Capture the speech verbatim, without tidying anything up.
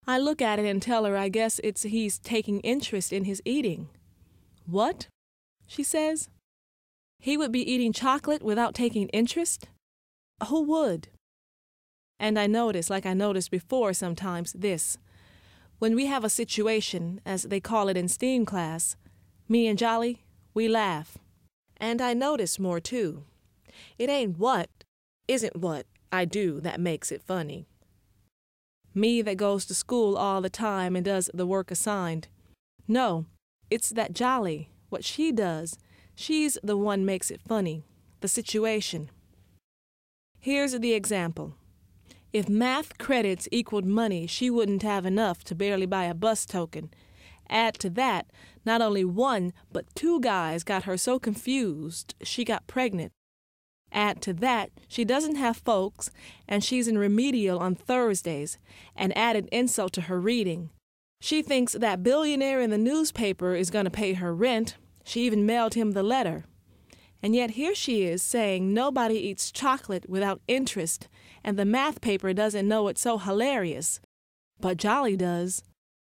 I look at it and tell her I guess it's he's taking interest in his eating. What? She says. He would be eating chocolate without taking interest? Who would? And I notice, like I noticed before sometimes, this. When we have a situation, as they call it in STEAM class, me and Jolly, we laugh. And I notice more too. It ain't what, isn't what I do that makes it funny. Me that goes to school all the time and does the work assigned. No, it's that Jolly, what she does, she's the one makes it funny, the situation. Here's the example. If math credits equaled money, she wouldn't have enough to barely buy a bus token. Add to that, not only one, but two guys got her so confused she got pregnant. Add to that, she doesn't have folks, and she's in remedial on Thursdays, and added insult to her reading. She thinks that billionaire in the newspaper is going to pay her rent. She even mailed him the letter. And yet here she is saying nobody eats chocolate without interest, and the math paper doesn't know it's so hilarious. But Jolly does.